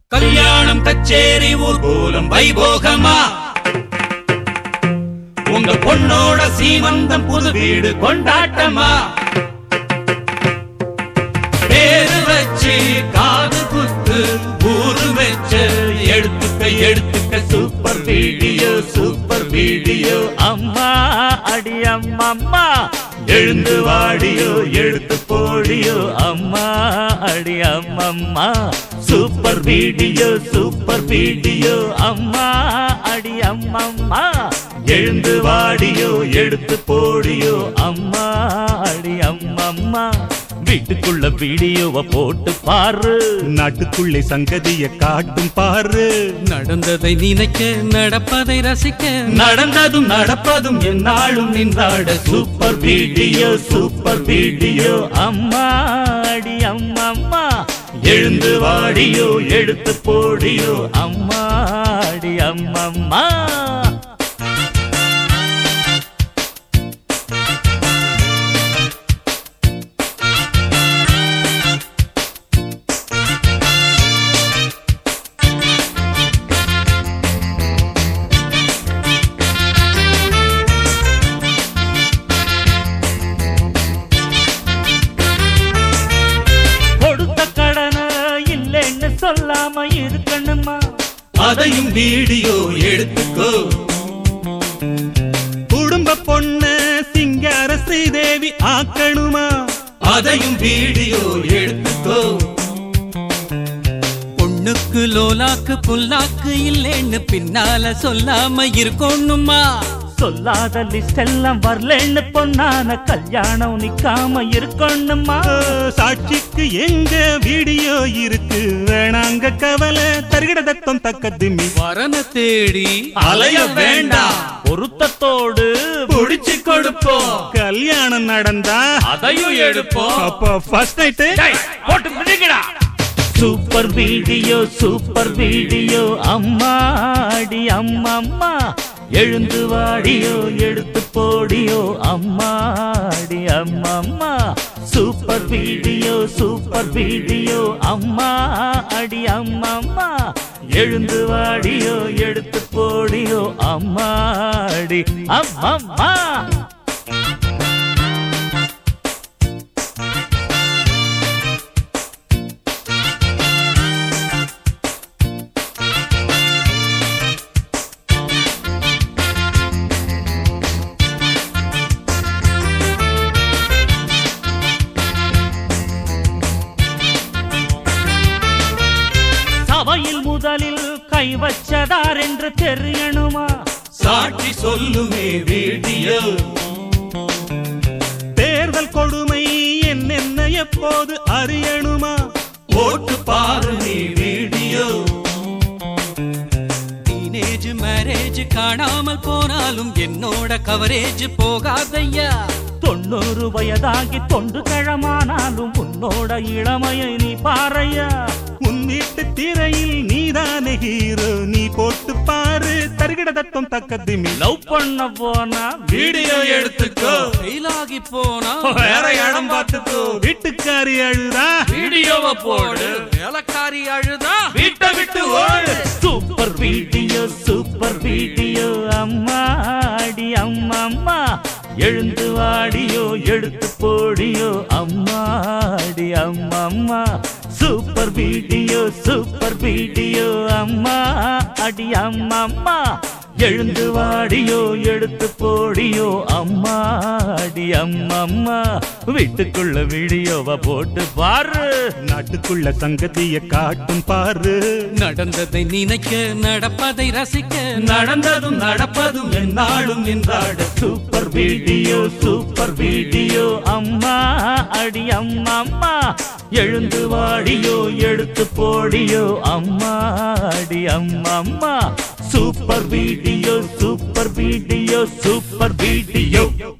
கல்யாணம் கச்சேரி ஊர்கோலம் வைபோகமா உங்க பொண்ணோட சீமந்தம் புது வீடு கொண்டாட்டமா பேரு வச்சு காது குத்து ஊரு வச்ச எடுத்துக்க சூப்பர் வீடியோ அம்மா அடி அம்மம்மா எழுந்து வாடியோ எடுத்து போடியோ அம்மா அடி அம்மம்மா சூப்பர் வீடியோ அம்மா அடி அம்மம்மா எழுந்து வாடியோ எடுத்து போடியோ அம்மா அடி அம்மம்மா வீட்டுக்குள்ள வீடியோவை போட்டு பாரு, நாட்டுக்குள்ளே சங்கதிய காட்டும் பாரு. நடந்ததை நினைக்க நடப்பதை ரசிக்க நடந்ததும் நடப்பதும் என்னாலும் நின்றாட சூப்பர் வீடியோ அம்மா அடி அம்மம்மா எழுந்து வாடியோ எடுத்து போடியோ அம்மா அடி அம்மம்மா சொல்லாம இருக்கணுமா அதையும் வீடியோ எடுத்துக்கோ. குடும்ப பொண்ணு சிங்கார ஸ்ரீதேவி ஆக்கணுமா அதையும் வீடியோ எடுத்துக்கோ. பொண்ணுக்கு லோலாக்கு புல்லாக்கு இல்லேன்னு பின்னால சொல்லாம இருக்கணுமா சொல்லாத லிஸ்ட் எல்லாம் வரலன்னு பொண்ணான கல்யாணம் நிக்காம இருக்கணுமா சாட்சிக்கு எங்க வீடியோ இருக்கு வேணாங்க கவலை தருகிட தத்தம் தக்கதுமி வரன தேடி அலைய வேண்டாம் பொருத்தத்தோடு புடிச்சு கொடுப்போம். கல்யாணம் நடந்தா அதையும் எடுப்போம். அப்போ ஃபர்ஸ்ட் நைட் போட்டு முடிங்கடா. சூப்பர் வீடியோ அம்மா அடி அம்மம்மா எழுந்து வாடியோ எடுத்து போடியோ அம்மா அடி அம்மம்மா சூப்பர் வீடியோ அம்மா அடி அம்மம்மா எழுந்து வாடியோ எடுத்து போடியோ அம்மா அடி அம்மம்மா சபையில் முதலில் கை வச்சதார் என்று தெரியணுமா சாட்சி சொல்லுமே வீடியோ. தேர்தல் கொடுமை என்னென்ன எப்போது அறியணுமா போட்டு பாரு நீ வீடியோ. டீனேஜ் மேரேஜ் காணாமல் போனாலும் என்னோட கவரேஜ் போகாதையா 90 வயதாகி தொண்டு கிழமானாலும் உன்னோட இளமையை நீ பாரையா. முன்னிட்டு திரையில் நீதானே ஹீரோ நீ போட்டு பாரு தருகிட தத்தம் தக்கதுமி. லவ் பண்ண போனா வீடியோ எடுத்துக்கோ. ஃபெயிலாகி போனா வேற இடம் பார்த்துக்கோ. வீட்டுக்காரி அழுதா வீடியோவை போடு, வேலைக்காரி அழுதா வீட்டை விட்டு ஓடு. சூப்பர் வீடியோ அம்மா அடி அம்மம்மா எழுந்து வாடியோ எடுத்து போடியோ அம்மா அடி அம்மம்மா சூப்பர் வீடியோ அம்மா அடி அம்மம்மா எழுந்து வாடியோ எடுத்து போடியோ அம்மா அடி அம்மம்மா வீட்டுக்குள்ள வீடியோவை போட்டு பாரு, நாட்டுக்குள்ள சங்கதிய காட்டும் பாரு. நடந்ததை நினைக்க நடப்பதை ரசிக்க நடந்ததும் நடப்பதும் என்னாலும் நின்றாட சூப்பர் வீடியோ அம்மா அடி அம்மம்மா எழுந்து வாடியோ எடுத்து போடியோ அம்மா அடி அம்மம்மா சூப்பர் வீடியோ